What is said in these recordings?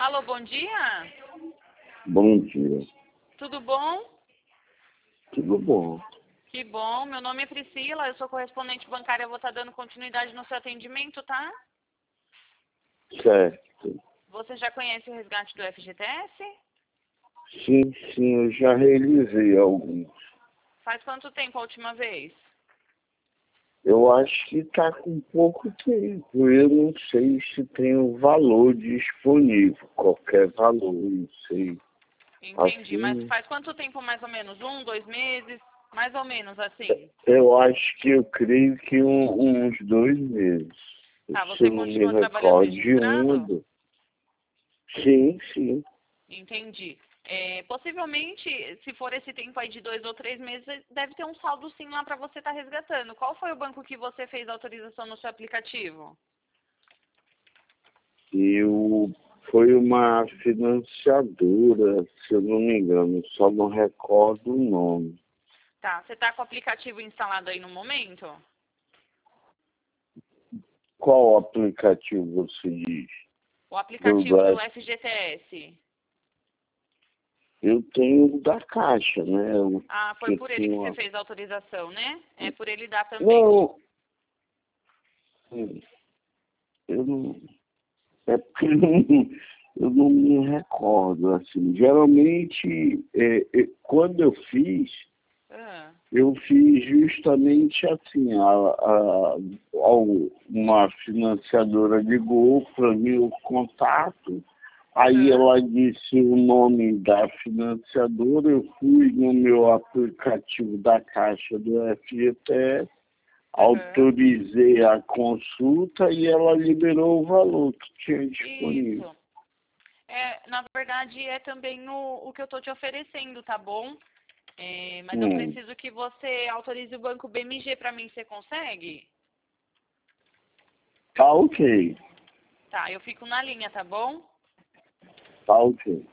Alô, bom dia? Bom dia. Tudo bom? Tudo bom? Que bom. Meu nome é Priscila, eu sou correspondente bancária, eu vou estar dando continuidade no seu atendimento, tá? Certo. Você já conhece o resgate do FGTS? Sim, eu já realizei alguns. Faz quanto tempo a última vez? Eu acho que está com pouco tempo. Eu não sei se tem o valor disponível, qualquer valor, não sei. Entendi, mas Assim, faz quanto tempo mais ou menos? 2 meses? Mais ou menos assim? eu acho que eu creio que uns 2 meses. Tá, Se você eu não me continua trabalhando recordo de registrado? Sim. Entendi. Possivelmente, se for esse tempo aí de 2 ou 3 meses, deve ter um saldo sim lá para você estar resgatando. Qual foi o banco que você fez a autorização no seu aplicativo? Foi uma financiadora, se eu não me engano, só não recordo o nome. Tá, você está com o aplicativo instalado aí no momento? Qual aplicativo você diz? O Do aplicativo do Blast? FGTS. Eu tenho o da Caixa, né? Ah, foi Que por ele tem que você uma... fez a autorização, né? É por ele dar também. Não, eu não... É porque eu não me recordo, assim. Geralmente, quando Ah, eu fiz justamente assim, uma financiadora ligou para mim o contato, aí aham, ela disse o nome da financiadora, eu fui no meu aplicativo da Caixa do FGTS, aham. autorizei a consulta e ela liberou o valor que tinha disponível. Isso. Na verdade, é também o que eu estou te oferecendo, tá bom? Mas eu Hum, preciso que você autorize o banco BMG para mim, você consegue? tá ok, Tá, eu fico na linha, tá bom? tá ok.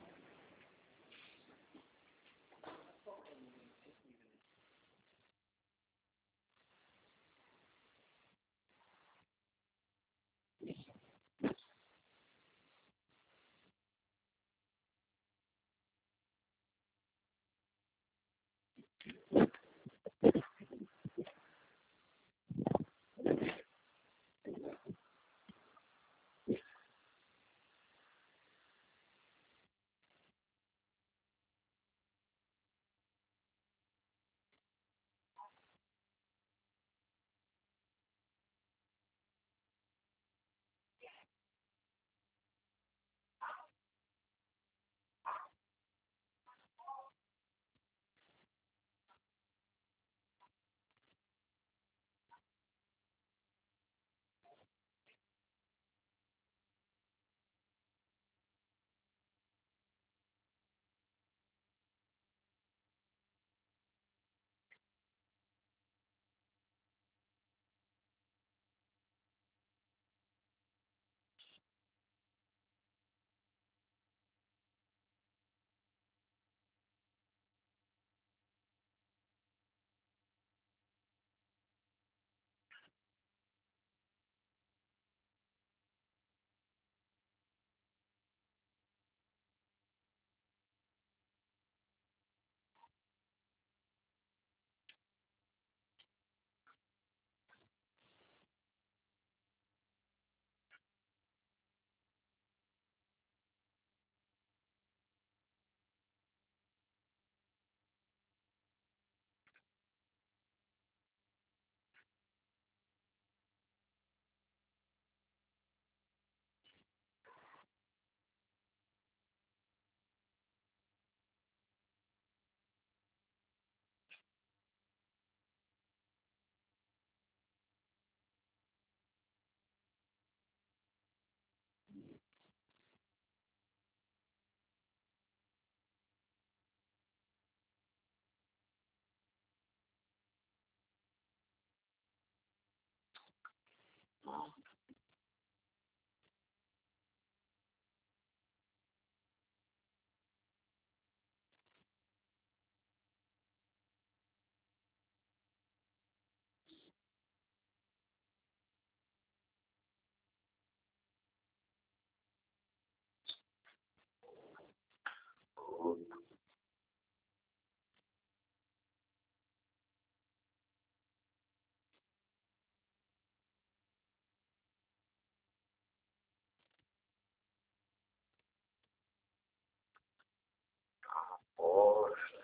gosto.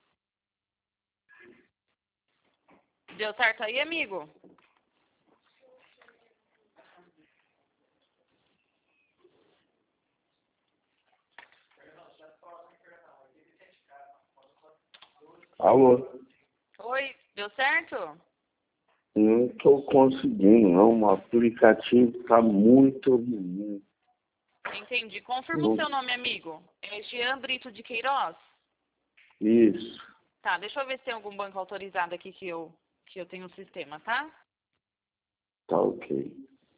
Deu certo aí, amigo? Alô? Oi, deu certo? Não estou conseguindo, não. O aplicativo está muito ruim. Entendi. Confirma o seu nome, amigo. É Jean Brito de Queiroz? Isso, Tá, deixa eu ver se tem algum banco autorizado aqui que eu tenho no sistema, tá? tá ok.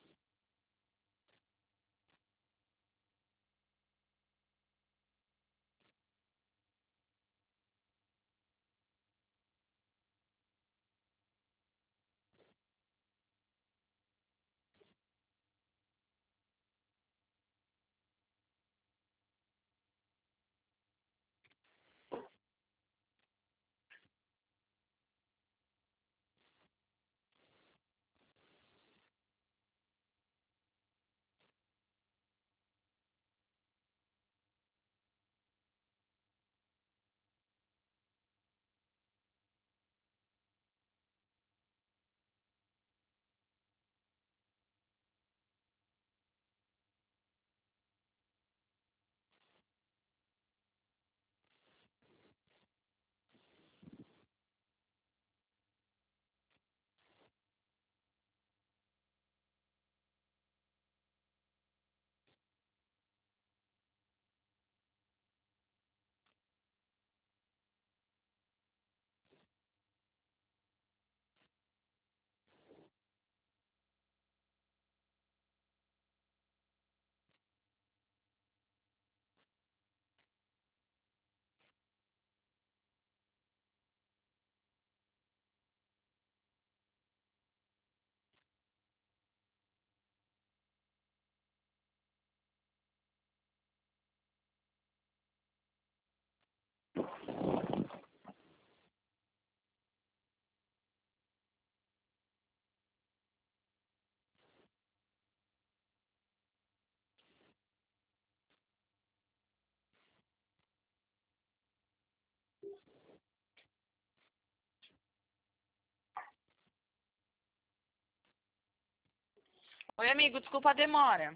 Oi, amigo, desculpa a demora.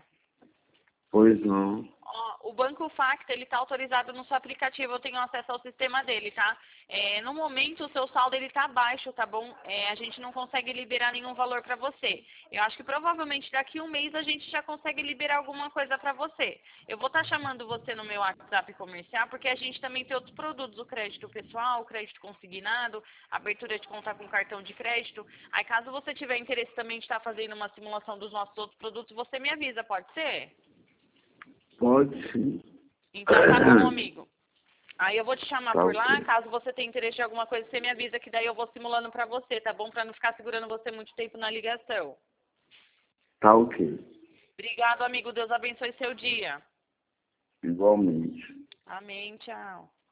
Pois não. Ó, o Banco Facta, ele tá autorizado no seu aplicativo, eu tenho acesso ao sistema dele, tá? No momento, o seu saldo, ele tá baixo, tá bom? A gente não consegue liberar nenhum valor para você. Eu acho que provavelmente daqui a um mês a gente já consegue liberar alguma coisa para você. Eu vou estar chamando você no meu WhatsApp comercial, porque a gente também tem outros produtos, o crédito pessoal, o crédito consignado, abertura de conta com cartão de crédito. Aí, caso você tiver interesse também de estar fazendo uma simulação dos nossos outros produtos, você me avisa, pode ser? Pode sim. Então tá bom, amigo. Aí eu vou te chamar Tá por lá, ok. caso você tenha interesse em alguma coisa, você me avisa que daí eu vou simulando pra você, tá bom? Pra não ficar segurando você muito tempo na ligação. Tá ok. Obrigado, amigo. Deus abençoe seu dia. Igualmente. Amém. Tchau.